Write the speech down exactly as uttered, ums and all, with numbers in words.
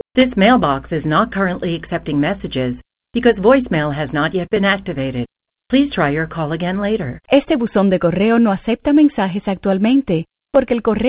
This mailbox is not currently accepting messages because voicemail has not yet been activated. Please try your call again later. Este buzón de correo no acepta mensajes actualmente porque el correo